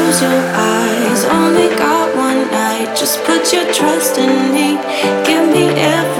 close your eyes. Only got one night. Just put your trust in me. Give me everything.